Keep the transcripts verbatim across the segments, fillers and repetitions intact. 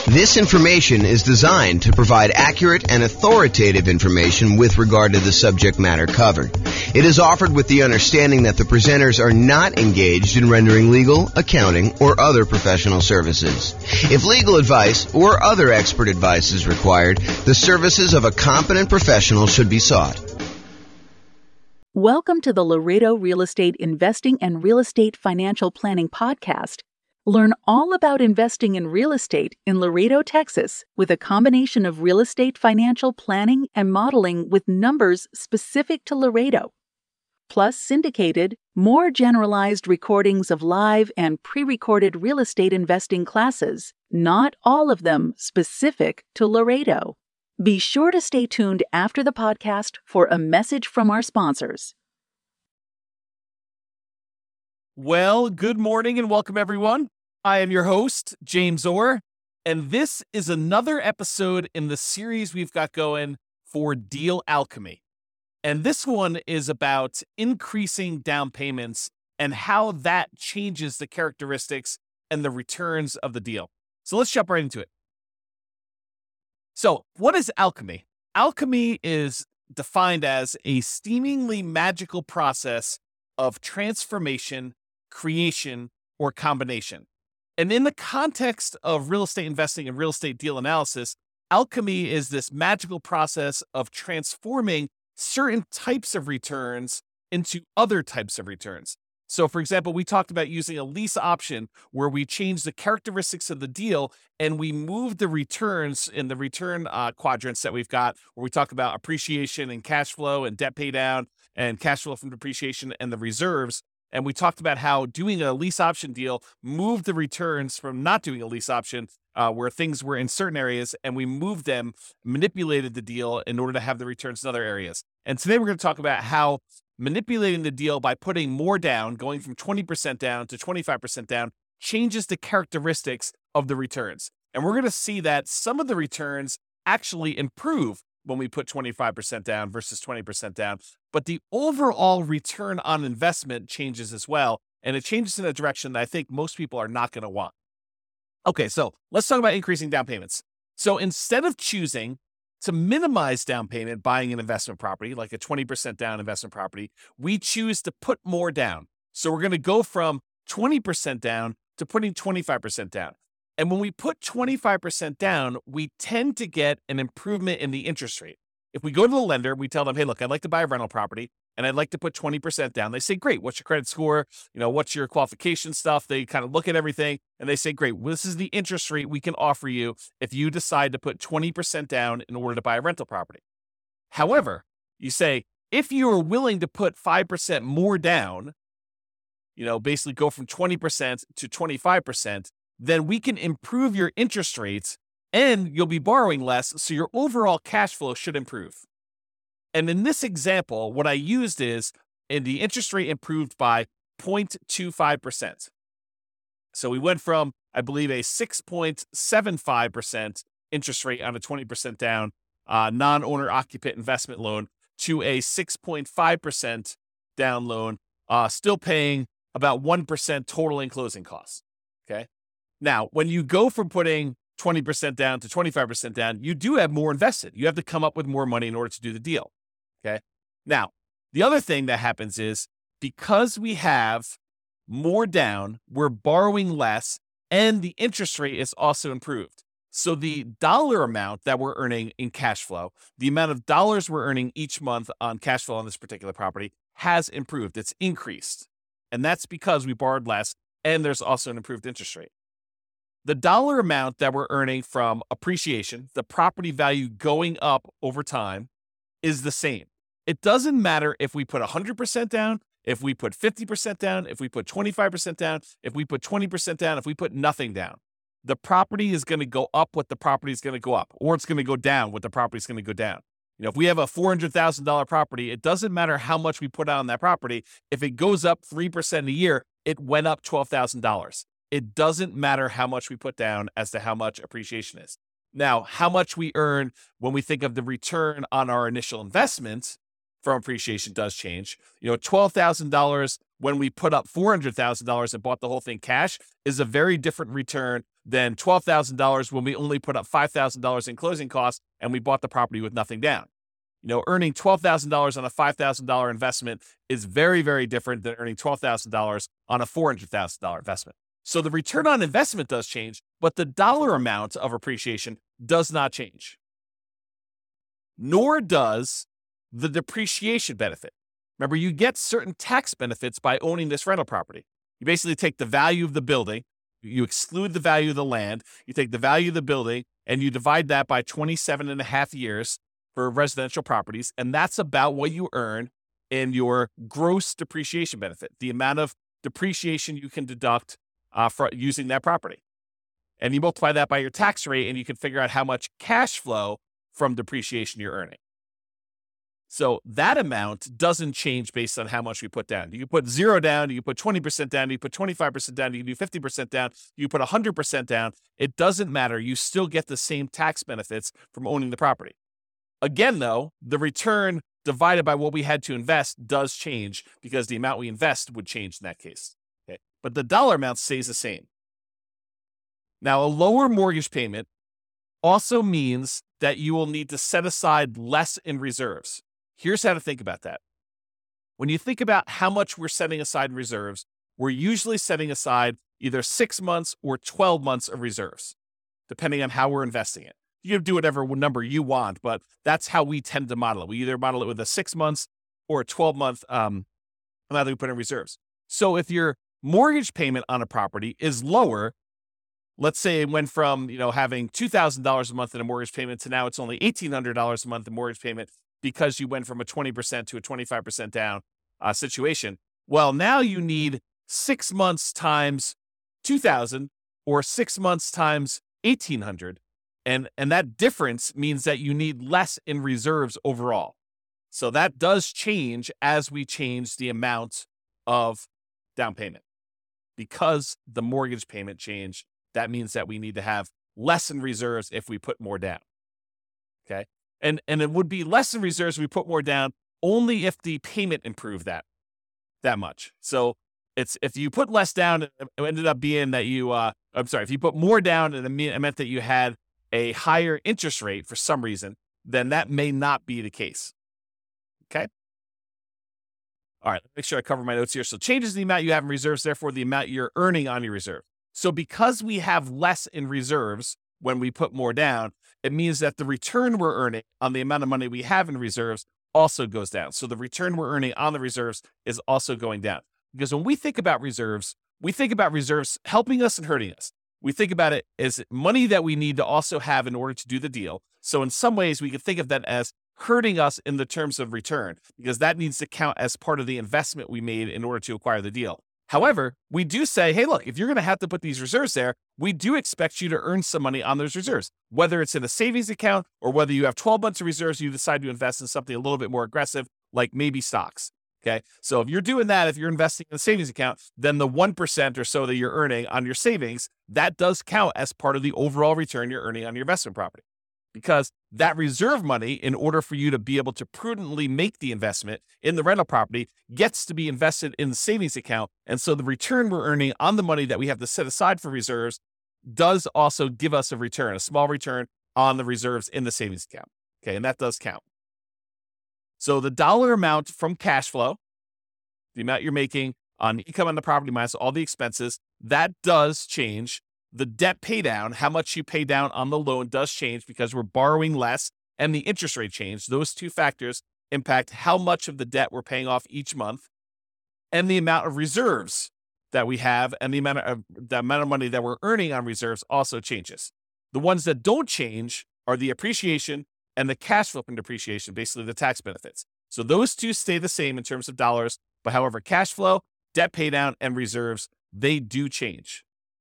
This information is designed to provide accurate and authoritative information with regard to the subject matter covered. It is offered with the understanding that the presenters are not engaged in rendering legal, accounting, or other professional services. If legal advice or other expert advice is required, the services of a competent professional should be sought. Welcome to the Laredo Real Estate Investing and Real Estate Financial Planning Podcast. Learn all about investing in real estate in Laredo, Texas, with a combination of real estate financial planning and modeling with numbers specific to Laredo, plus syndicated, more generalized recordings of live and pre-recorded real estate investing classes, not all of them specific to Laredo. Be sure to stay tuned after the podcast for a message from our sponsors. Well, good morning and welcome, everyone. I am your host, James Orr, and this is another episode in the series we've got going for Deal Alchemy. And this one is about increasing down payments and how that changes the characteristics and the returns of the deal. So let's jump right into it. So what is alchemy? Alchemy is defined as a seemingly magical process of transformation, creation, or combination. And in the context of real estate investing and real estate deal analysis, alchemy is this magical process of transforming certain types of returns into other types of returns. So, for example, we talked about using a lease option where we change the characteristics of the deal and we move the returns in the return uh, quadrants that we've got, where we talk about appreciation and cash flow and debt pay down and cash flow from depreciation and the reserves. And we talked about how doing a lease option deal moved the returns from not doing a lease option uh, where things were in certain areas, and we moved them, manipulated the deal in order to have the returns in other areas. And today we're going to talk about how manipulating the deal by putting more down, going from twenty percent down to twenty-five percent down, changes the characteristics of the returns. And we're going to see that some of the returns actually improve when we put twenty-five percent down versus twenty percent down. But the overall return on investment changes as well. And it changes in a direction that I think most people are not going to want. Okay, so let's talk about increasing down payments. So instead of choosing to minimize down payment buying an investment property, like a twenty percent down investment property, we choose to put more down. So we're going to go from twenty percent down to putting twenty-five percent down. And when we put twenty-five percent down, we tend to get an improvement in the interest rate. If we go to the lender, we tell them, hey, look, I'd like to buy a rental property and I'd like to put twenty percent down. They say, great, what's your credit score? You know, what's your qualification stuff? They kind of look at everything and they say, great, well, this is the interest rate we can offer you if you decide to put twenty percent down in order to buy a rental property. However, you say, if you are willing to put five percent more down, you know, basically go from twenty percent to twenty-five percent, then we can improve your interest rates and you'll be borrowing less, so your overall cash flow should improve. And in this example, what I used is, and the interest rate improved by zero point two five percent. So we went from, I believe, a six point seven five percent interest rate on a twenty percent down uh, non-owner occupant investment loan to a six point five percent down loan, uh, still paying about one percent total in closing costs. Okay. Now, when you go from putting twenty percent down to twenty-five percent down, you do have more invested. You have to come up with more money in order to do the deal. Okay. Now, the other thing that happens is because we have more down, we're borrowing less, and the interest rate is also improved. So the dollar amount that we're earning in cash flow, the amount of dollars we're earning each month on cash flow on this particular property has improved. It's increased. And that's because we borrowed less, and there's also an improved interest rate. The dollar amount that we're earning from appreciation, the property value going up over time, is the same. It doesn't matter if we put one hundred percent down, if we put fifty percent down, if we put twenty-five percent down, if we put twenty percent down, if we put nothing down. The property is going to go up what the property is going to go up, or it's going to go down what the property is going to go down. You know, if we have a four hundred thousand dollars property, it doesn't matter how much we put out on that property. If it goes up three percent a year, it went up twelve thousand dollars. It doesn't matter how much we put down as to how much appreciation is. Now, how much we earn when we think of the return on our initial investment from appreciation does change. You know, twelve thousand dollars when we put up four hundred thousand dollars and bought the whole thing cash is a very different return than twelve thousand dollars when we only put up five thousand dollars in closing costs and we bought the property with nothing down. You know, earning twelve thousand dollars on a five thousand dollars investment is very, very different than earning twelve thousand dollars on a four hundred thousand dollars investment. So the return on investment does change, but the dollar amount of appreciation does not change. Nor does the depreciation benefit. Remember, you get certain tax benefits by owning this rental property. You basically take the value of the building, you exclude the value of the land, you take the value of the building, and you divide that by twenty-seven and a half years for residential properties, and that's about what you earn in your gross depreciation benefit, the amount of depreciation you can deduct uh, for using that property. And you multiply that by your tax rate, and you can figure out how much cash flow from depreciation you're earning. So that amount doesn't change based on how much we put down. You can put zero down, you can put twenty percent down, you can put twenty-five percent down, you can do fifty percent down, you can put one hundred percent down. It doesn't matter. You still get the same tax benefits from owning the property. Again, though, the return divided by what we had to invest does change because the amount we invest would change in that case. Okay? But the dollar amount stays the same. Now, a lower mortgage payment also means that you will need to set aside less in reserves. Here's how to think about that. When you think about how much we're setting aside in reserves, we're usually setting aside either six months or twelve months of reserves, depending on how we're investing it. You can do whatever number you want, but that's how we tend to model it. We either model it with a six months or a twelve month um, amount that we put in reserves. So if your mortgage payment on a property is lower, let's say it went from, you know, having two thousand dollars a month in a mortgage payment to now it's only eighteen hundred dollars a month in mortgage payment because you went from a twenty percent to a twenty-five percent down uh, situation. Well, now you need six months times two thousand or six months times eighteen hundred. And, and that difference means that you need less in reserves overall. So that does change as we change the amount of down payment. Because the mortgage payment changed, that means that we need to have less in reserves if we put more down. Okay? And, and it would be less in reserves if we put more down only if the payment improved that, that much. So it's if you put less down, it ended up being that you, uh, I'm sorry, if you put more down and it meant that you had a higher interest rate for some reason, then that may not be the case. Okay? All right, make sure I cover my notes here. So changes the amount you have in reserves, therefore the amount you're earning on your reserve. So because we have less in reserves when we put more down, it means that the return we're earning on the amount of money we have in reserves also goes down. So the return we're earning on the reserves is also going down. Because when we think about reserves, we think about reserves helping us and hurting us. We think about it as money that we need to also have in order to do the deal. So in some ways, we could think of that as hurting us in the terms of return, because that needs to count as part of the investment we made in order to acquire the deal. However, we do say, hey, look, if you're going to have to put these reserves there, we do expect you to earn some money on those reserves, whether it's in a savings account or whether you have twelve months of reserves, you decide to invest in something a little bit more aggressive, like maybe stocks. Okay. So if you're doing that, if you're investing in a savings account, then the one percent or so that you're earning on your savings, that does count as part of the overall return you're earning on your investment property. Because that reserve money, in order for you to be able to prudently make the investment in the rental property, gets to be invested in the savings account. And so the return we're earning on the money that we have to set aside for reserves does also give us a return, a small return on the reserves in the savings account. Okay. And that does count. So the dollar amount from cash flow, the amount you're making on income on the property minus all the expenses, that does change. The debt pay down, how much you pay down on the loan, does change because we're borrowing less, and the interest rate change. Those two factors impact how much of the debt we're paying off each month, and the amount of reserves that we have, and the amount of the amount of money that we're earning on reserves also changes. The ones that don't change are the appreciation and the cash flow from depreciation, basically the tax benefits. So those two stay the same in terms of dollars, but however, cash flow, debt pay down, and reserves, they do change.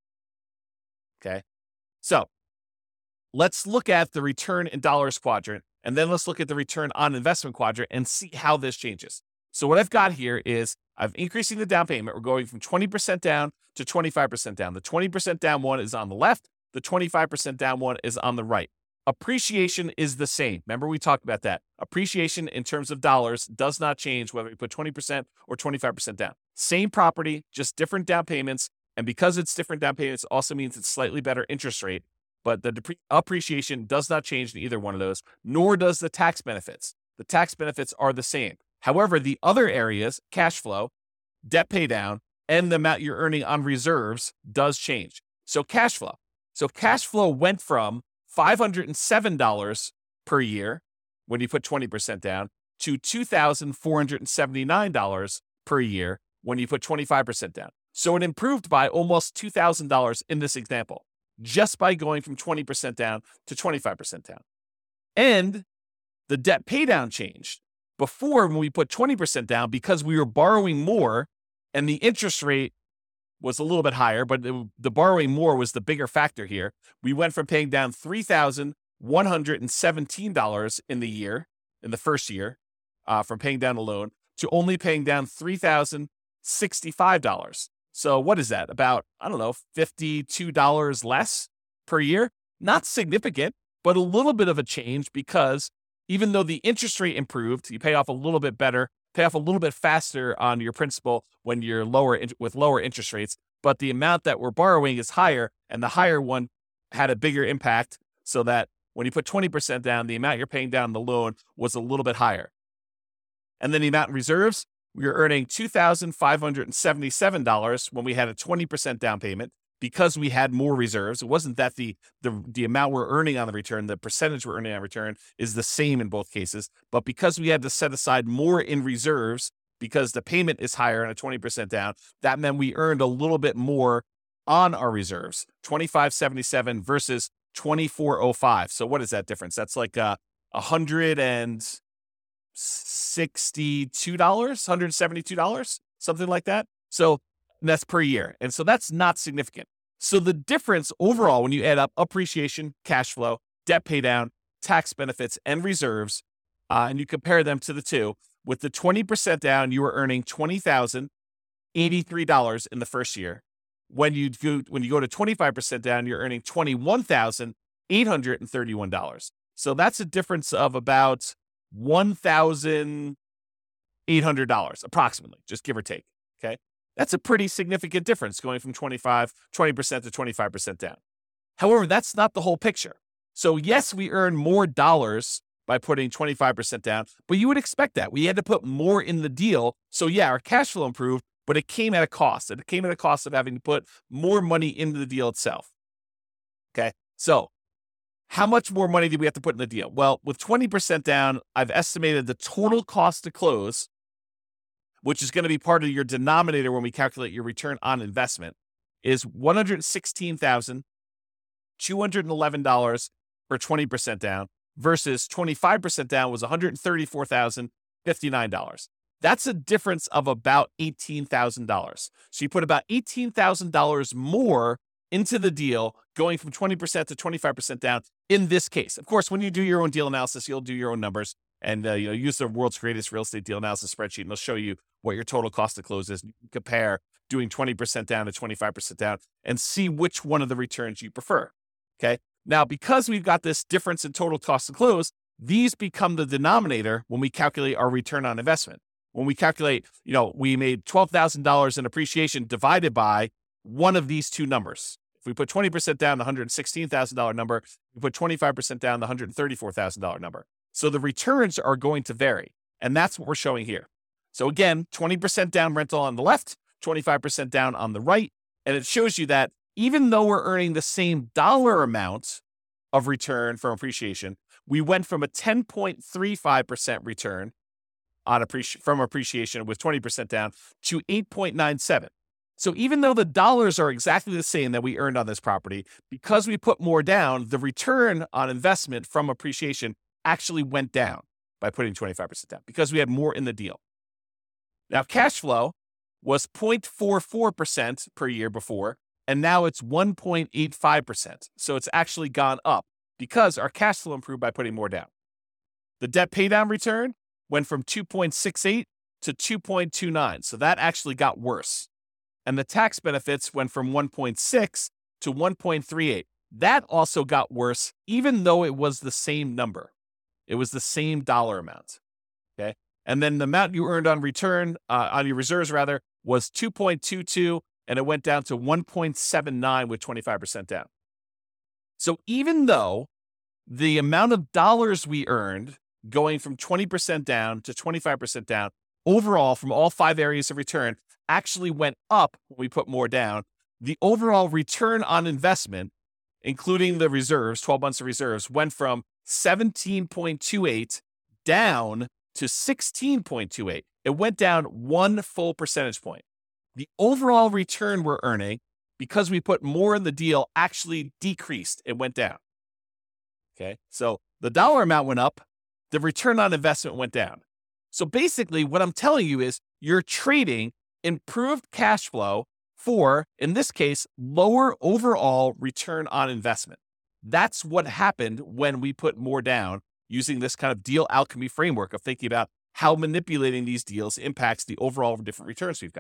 Okay, so let's look at the return in dollars quadrant, and then let's look at the return on investment quadrant and see how this changes. So what I've got here is I'm increasing the down payment. We're going from twenty percent down to twenty-five percent down. The twenty percent down one is on the left. The twenty-five percent down one is on the right. Appreciation is the same. Remember, we talked about that. Appreciation in terms of dollars does not change whether we put twenty percent or twenty-five percent down. Same property, just different down payments. And because it's different down payments, it also means it's slightly better interest rate. But the depre- appreciation does not change in either one of those, nor does the tax benefits. The tax benefits are the same. However, the other areas, cash flow, debt pay down, and the amount you're earning on reserves does change. So cash flow. So cash flow went from five hundred seven dollars per year when you put twenty percent down to two thousand four hundred seventy-nine dollars per year when you put twenty-five percent down. So it improved by almost two thousand dollars in this example, just by going from twenty percent down to twenty-five percent down. And the debt pay down changed. Before, when we put twenty percent down, because we were borrowing more and the interest rate was a little bit higher, but it, the borrowing more was the bigger factor here. We went from paying down three thousand one hundred seventeen dollars in the year, in the first year, uh, from paying down a loan, to only paying down three thousand sixty-five dollars. So what is that? About, I don't know, fifty-two dollars less per year? Not significant, but a little bit of a change, because even though the interest rate improved, you pay off a little bit better, pay off a little bit faster on your principal when you're lower with lower interest rates, but the amount that we're borrowing is higher, and the higher one had a bigger impact, so that when you put twenty percent down, the amount you're paying down the loan was a little bit higher. And then the amount in reserves, we were earning two thousand five hundred seventy-seven dollars when we had a twenty percent down payment, because we had more reserves. It wasn't that the, the, the amount we're earning on the return, the percentage we're earning on return is the same in both cases, but because we had to set aside more in reserves because the payment is higher on a twenty percent down, that meant we earned a little bit more on our reserves, twenty-five seventy-seven versus twenty-four oh five. So what is that difference? That's like uh, one hundred sixty-two dollars, one hundred seventy-two dollars, something like that. So that's per year. And so that's not significant. So the difference overall, when you add up appreciation, cash flow, debt pay down, tax benefits, and reserves, uh, and you compare them to the two, with the twenty percent down, you were earning twenty thousand eighty-three dollars in the first year. When you go, when you go to twenty-five percent down, you're earning twenty-one thousand eight hundred thirty-one dollars. So that's a difference of about one thousand eight hundred dollars approximately, just give or take. Okay. That's a pretty significant difference, going from twenty-five, twenty percent to twenty-five percent down. However, that's not the whole picture. So yes, we earn more dollars by putting twenty-five percent down, but you would expect that. We had to put more in the deal. So yeah, our cash flow improved, but it came at a cost. It came at a cost of having to put more money into the deal itself. Okay. So how much more money did we have to put in the deal? Well, with twenty percent down, I've estimated the total cost to close, which is going to be part of your denominator when we calculate your return on investment, is one hundred sixteen thousand two hundred eleven dollars for twenty percent down, versus twenty-five percent down was one hundred thirty-four thousand fifty-nine dollars. That's a difference of about eighteen thousand dollars. So you put about eighteen thousand dollars more into the deal, going from twenty percent to twenty-five percent down in this case. Of course, when you do your own deal analysis, you'll do your own numbers and uh, you know, use the world's greatest real estate deal analysis spreadsheet, and they'll show you what your total cost to close is. You can compare doing twenty percent down to twenty-five percent down and see which one of the returns you prefer. Okay. Now, because we've got this difference in total cost to close, these become the denominator when we calculate our return on investment. When we calculate, you know, we made twelve thousand dollars in appreciation divided by one of these two numbers. If we put twenty percent down, the one hundred sixteen thousand dollars number, we put twenty-five percent down, the one hundred thirty-four thousand dollars number. So the returns are going to vary. And that's what we're showing here. So again, twenty percent down rental on the left, twenty-five percent down on the right. And it shows you that even though we're earning the same dollar amount of return from appreciation, we went from a ten point three five percent return on appreci- from appreciation with twenty percent down to eight point nine seven. So even though the dollars are exactly the same that we earned on this property, because we put more down, the return on investment from appreciation actually went down by putting twenty-five percent down because we had more in the deal. Now, cash flow was zero point four four percent per year before, and now it's one point eight five percent. So it's actually gone up because our cash flow improved by putting more down. The debt paydown return went from two point six eight to two point two nine. So that actually got worse. And the tax benefits went from one point six to one point three eight. That also got worse, even though it was the same number. It was the same dollar amount. Okay. And then the amount you earned on return, uh, on your reserves rather, was two point two two and it went down to one point seven nine with twenty-five percent down. So even though the amount of dollars we earned going from twenty percent down to twenty-five percent down, overall from all five areas of return actually went up when we put more down, the overall return on investment, including the reserves, twelve months of reserves, went from seventeen point two eight down to sixteen point two eight. It went down one full percentage point. The overall return we're earning, because we put more in the deal, actually decreased. It went down. Okay, so the dollar amount went up, the return on investment went down. So basically, what I'm telling you is you're trading improved cash flow for, in this case, lower overall return on investment. That's what happened when we put more down using this kind of deal alchemy framework of thinking about how manipulating these deals impacts the overall different returns we've got.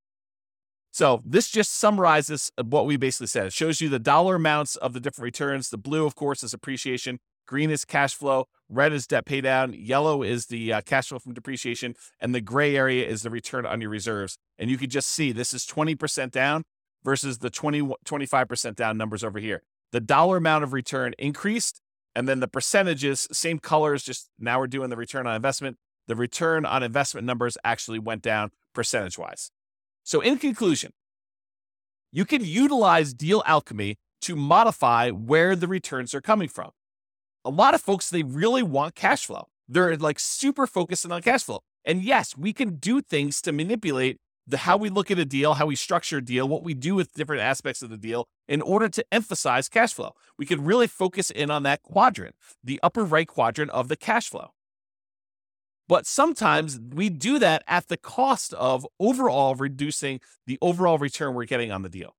So this just summarizes what we basically said. It shows you the dollar amounts of the different returns. The blue, of course, is appreciation. Green is cash flow. Red is debt pay down. Yellow is the uh, cash flow from depreciation. And the gray area is the return on your reserves. And you can just see this is twenty percent down versus the twenty, twenty-five percent down numbers over here. The dollar amount of return increased. And then the percentages, same colors, just now we're doing the return on investment. The return on investment numbers actually went down percentage-wise. So in conclusion, you can utilize deal alchemy to modify where the returns are coming from. A lot of folks, they really want cash flow. They're like super focused on cash flow. And yes, we can do things to manipulate the how we look at a deal, how we structure a deal, what we do with different aspects of the deal in order to emphasize cash flow. We can really focus in on that quadrant, the upper right quadrant of the cash flow. But sometimes we do that at the cost of overall reducing the overall return we're getting on the deal.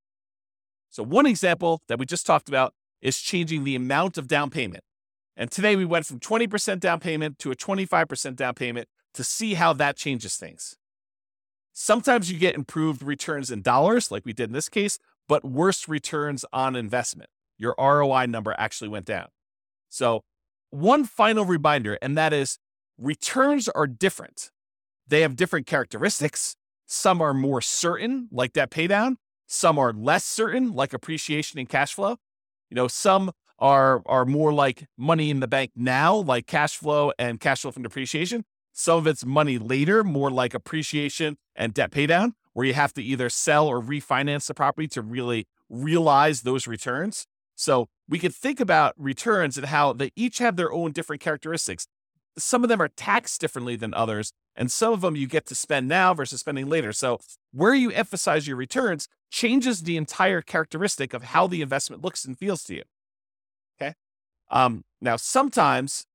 So one example that we just talked about is changing the amount of down payment. And today we went from twenty percent down payment to a twenty-five percent down payment to see how that changes things. Sometimes you get improved returns in dollars, like we did in this case, but worse returns on investment. Your R O I number actually went down. So one final reminder, and that is returns are different. They have different characteristics. Some are more certain, like debt paydown. Some are less certain, like appreciation and cash flow. You know, some are, are more like money in the bank now, like cash flow and cash flow from depreciation. Some of it's money later, more like appreciation and debt paydown, where you have to either sell or refinance the property to really realize those returns. So we could think about returns and how they each have their own different characteristics. Some of them are taxed differently than others, and some of them you get to spend now versus spending later. So where you emphasize your returns changes the entire characteristic of how the investment looks and feels to you. Okay. Um, now, sometimes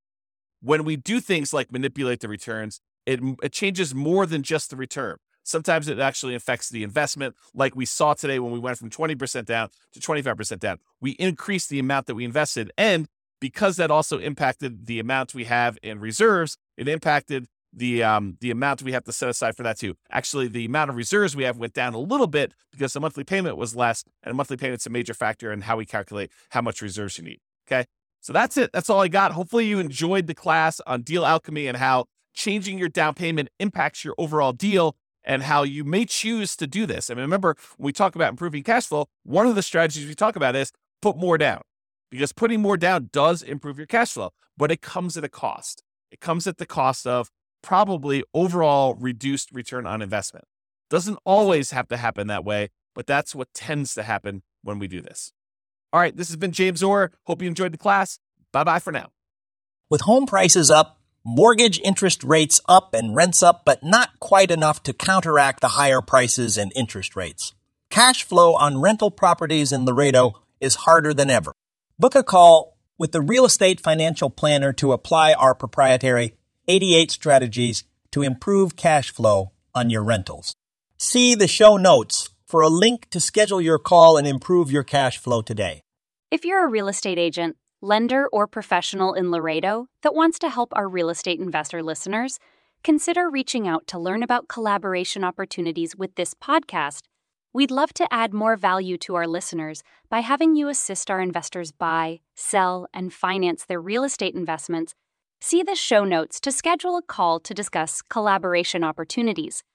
when we do things like manipulate the returns, it, it changes more than just the return. Sometimes it actually affects the investment, like we saw today when we went from twenty percent down to twenty-five percent down. We increased the amount that we invested, and because that also impacted the amount we have in reserves, it impacted the um, the amount we have to set aside for that too. Actually, the amount of reserves we have went down a little bit because the monthly payment was less, and a monthly payment's a major factor in how we calculate how much reserves you need. Okay, so that's it. That's all I got. Hopefully you enjoyed the class on deal alchemy and how changing your down payment impacts your overall deal and how you may choose to do this. I mean, remember, when we talk about improving cash flow, one of the strategies we talk about is put more down. Because putting more down does improve your cash flow, but it comes at a cost. It comes at the cost of probably overall reduced return on investment. Doesn't always have to happen that way, but that's what tends to happen when we do this. All right, this has been James Orr. Hope you enjoyed the class. Bye-bye for now. With home prices up, mortgage interest rates up, and rents up, but not quite enough to counteract the higher prices and interest rates. Cash flow on rental properties in Laredo is harder than ever. Book a call with the Real Estate Financial Planner to apply our proprietary eighty-eight strategies to improve cash flow on your rentals. See the show notes for a link to schedule your call and improve your cash flow today. If you're a real estate agent, lender, or professional in Laredo that wants to help our real estate investor listeners, consider reaching out to learn about collaboration opportunities with this podcast. We'd love to add more value to our listeners by having you assist our investors buy, sell, and finance their real estate investments. See the show notes to schedule a call to discuss collaboration opportunities.